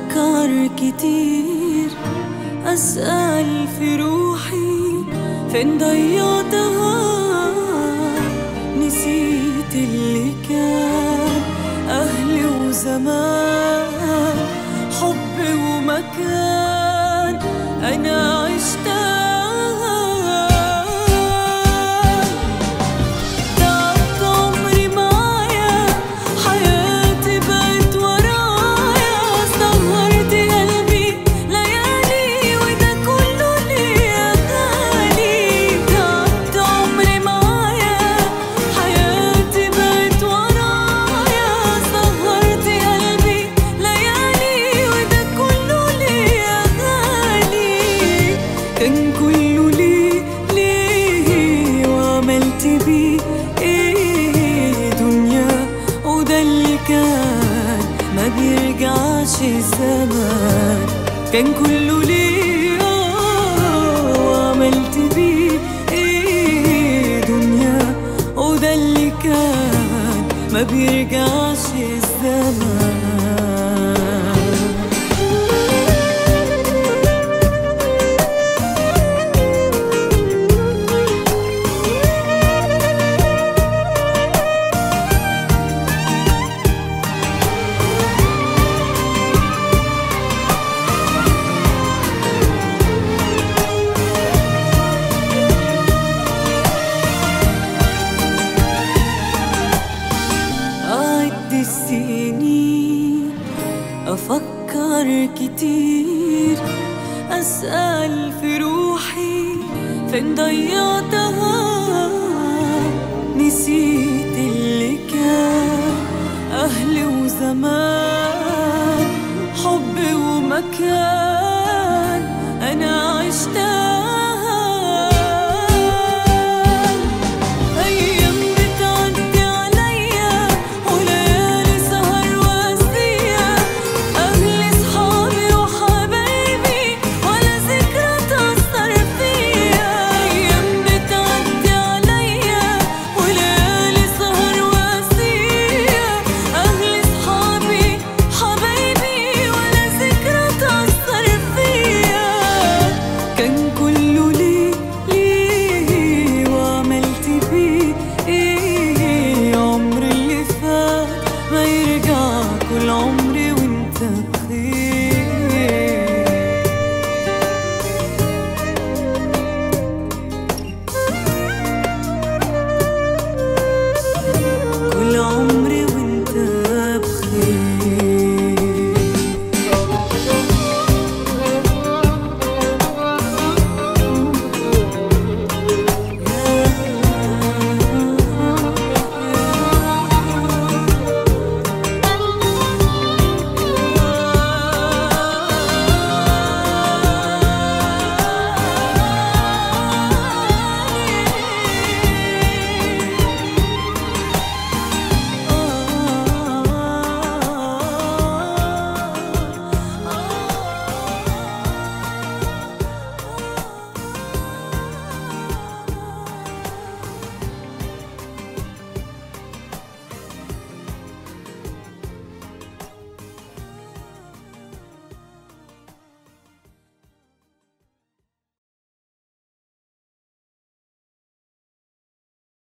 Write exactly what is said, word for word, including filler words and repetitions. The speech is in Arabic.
أفكر كتير، أسأل في روحي فين ضيعتها. نسيت اللي كان أهلي وزمان، حب ومكان أنا عشتها. كان كله ليه ليه وعملت بيه ايه دنيا، وده اللي كان ما بيرجعش الزمان. كان كله ليه آه وعملت بيه ايه دنيا، وده اللي كان ما بيرجعش الزمان. السنين أفكر كتير، أسأل في روحي فين ضيعتها. نسيت اللي كان أهلي وزمان، حب ومكان